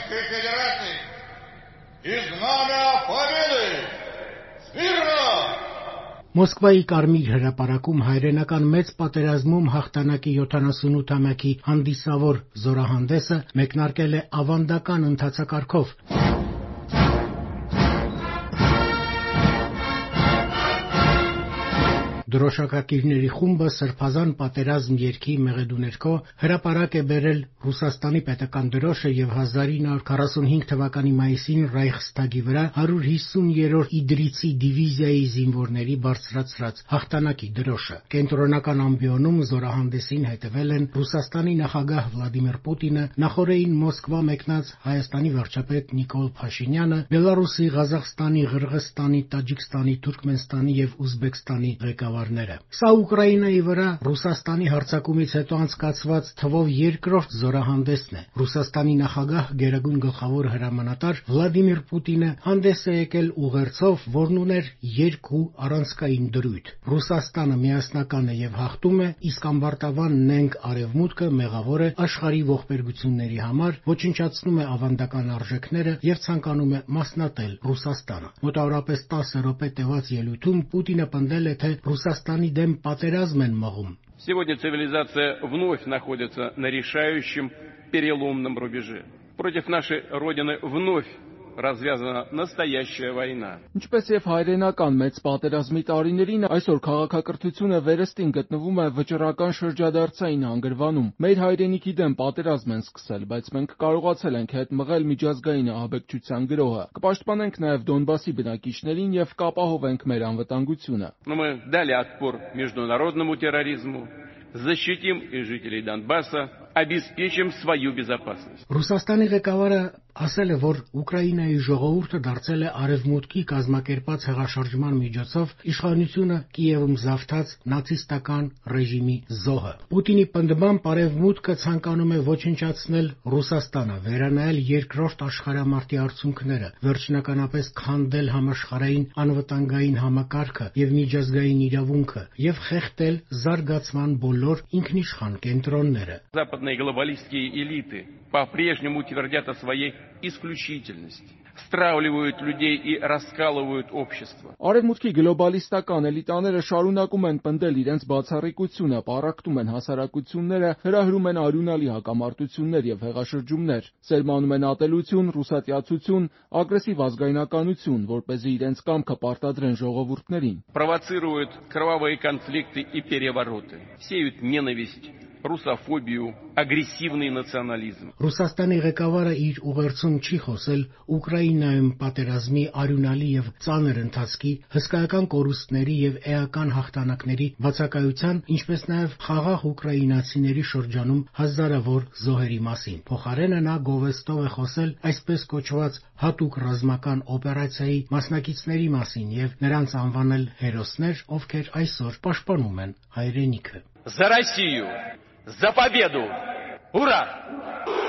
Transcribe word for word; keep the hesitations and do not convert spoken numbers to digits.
Российской Федерации и знамя победы! Смирно! Մոսկվայի Կարմիր հրապարակում հայրենական մեծ պատերազմում հաղթանակի յոթանասունութամյակի հանդիսավոր զորահանդեսը մեկնարկել է ավանդական ընթացակարգով։ Դրոշակակիրների խումբը սրբազան պատերազմ երգի մեղեդու ներքո հրապարակ է բերել Ռուսաստանի պետական դրոշը եւ հազար ինը հարյուր քառասունհինգ թվականի մայիսին Ռայխստագի վրա հարյուր հիսուներորդ իդրիցի դիվիզիայի զինվորների բարձրացրած հաղթանակի դրոշը։ Կենտրոնական ամբիոնում զորահանդեսին հետևել են Ռուսաստանի նախագահ Վլադիմիր Պուտինը, նախորդին Մոսկվա մեկնած Հայաստանի վարչապետ Նիկոլ Փաշինյանը, Բելարուսի, Ղազախստանի, Ղրղըզստանի, Տաջիկստանի, Թուրքմենստանի եւ Ուզբեկստանի ղեկավարները։ Սա Ուկրաինայի վրա Ռուսաստանի հարձակումից հետո անցկացված թվով երկրորդ զորահանդեսն է։ Ռուսաստանի նախագահ Գերագույն գլխավոր հրամանատար Վլադիմիր Պուտինը հանդես է եկել ուղերձով, որն ուներ երկու առանցքային դրույթ։ Ռուսաստանը միասնական է եւ հաղթում է, իսկ ամբարտավան նենգ արևմուտքը մեղավոր է աշխարհի ողբերգությունների համար, ոչնչացնում է ավանդական արժեքները եւ ցանկանում է մասնատել Ռուսաստանը։ Մոտավորապես տասը րոպե տևած ելույթում Պուտինը պնդել է, թե Ռուսաստանի դեմ պատերազմ են մղում։ Сегодня цивилизация вновь находится на решающем переломном рубеже. Против нашей Родины вновь развязана настоящая война. Ինչպես եւ հայրենական մեծ պատերազմի տարիներին, այսօր քաղաքակրթությունը վերստին գտնվում է վճռական շրջադարձային հանգրվանում։ Մեր հայրենիքի դեմ պատերազմ են սկսել, բայց մենք կարողացել ենք հետ մղել միջազգային ահաբեկչության գրոհը։ Կպաշտպանենք նաեւ Դոնբասի բնակիչներին եւ կապահովենք մեր անվտանգությունը։ Но мы дали отпор международному терроризму, защитим и жителей Донбасса, обеспечим свою безопасность. Ռուսաստանի ղեկավարը ասել է, որ Ուկրաինայի ժողովուրդը դարձել է արևմուտքի կազմակերպած հեղաշրջման միջոցով իշխանությունը Կիևում զավթած նացիստական ռեժիմի զոհը։ Պուտինի պնդմամբ արևմուտքը ցանկանում է ոչնչացնել Ռուսաստանը, վերանայել երկրորդ աշխարհամարտի արդյունքները, վերջնականապես քանդել համաշխարհային անվտանգային համակարգը եւ միջազգային իրավունքը եւ խեղդել զարգացման բոլոր ինքնիշխան կենտրոնները։ Западные глобалистские элиты по-прежнему твердят о своей исключительности, стравливают людей и раскалывают общество. Արևմուտքի գլոբալիստական էլիտաները շարունակում են պնդել իրենց բացառիկությունը, պառակտում են հասարակությունները, հրահրում են արյունալի հակամարտություններ եւ հեղաշրջումներ, սերմանում են ատելություն, ռուսատյացություն, ագրեսիվ ազգայնականություն, որպեսզի իրենց կամքը պարտադրեն ժողովուրդներին։ Провоцируют кровавые конфликты и перевороты, сеют ненависть, ռուսաֆոբիա, ագրեսիվնի նացիոնալիզմ։ Ռուսաստանի ղեկավարը իր ուղերձում չի խոսել Ուկրաինայում պատերազմի արյունալի եւ ծանր ընթացքի, հսկայական կորուստների եւ էական հաղթանակների բացակայության, ինչպես նաեւ խաղաղ ուկրաինացիների շրջանում հազարավոր զոհերի մասին։ Փոխարենը նա գովեստով է խոսել այսպես կոչված հատուկ ռազմական օպերացիայի մասնակիցների մասին եւ նրանց անվանել հերոսներ, ովքեր այսօր պաշտպանում են հայրենիքը։ За Россию! За победу! Ура!